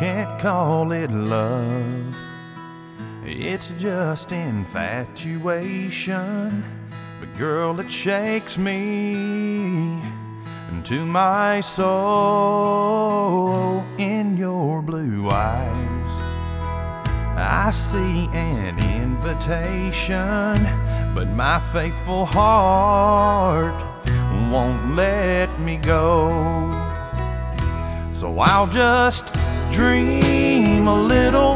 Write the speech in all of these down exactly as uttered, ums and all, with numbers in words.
can't call it love, it's just infatuation. But girl, it shakes me into my soul. In your blue eyes I see an invitation, but my faithful heart won't let me go. So I'll just dream a little,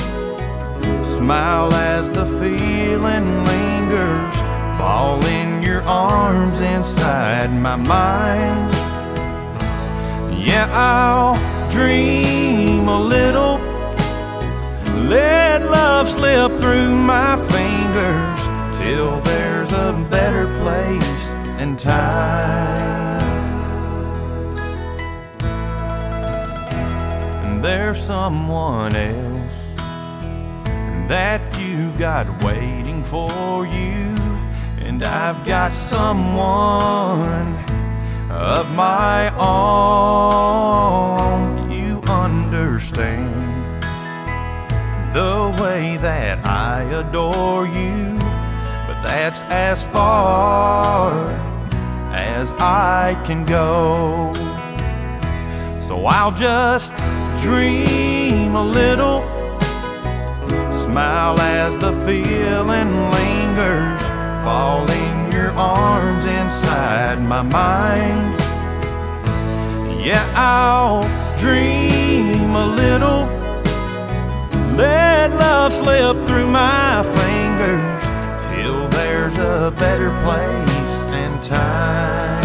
smile as the feeling lingers, fall in your arms inside my mind. Yeah, I'll dream a little, let love slip through my fingers till there's a better place and time. And there's someone else that you got waiting for you, and I've got someone of my own. You understand the way that I adore you, but that's as far as I can go. So I'll just dream a little, smile as the feeling lingers, fall in your arms inside my mind. Yeah, I'll dream a little, let love slip through my fingers till there's a better place and time.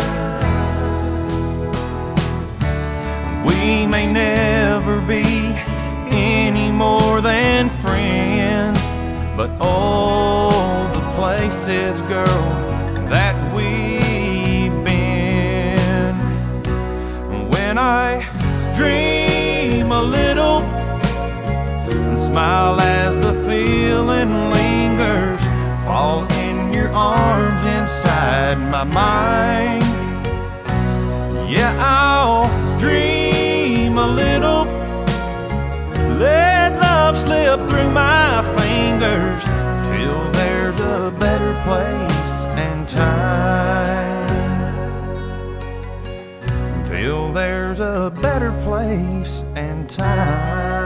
We may never be any more than friends, but oh, the places, girl, that we've been. When I dream a little, smile as the feeling lingers, fall in your arms inside my mind. Yeah, I'll dream a little, let love slip through my fingers till there's a better place and time. Till there's a better place and time.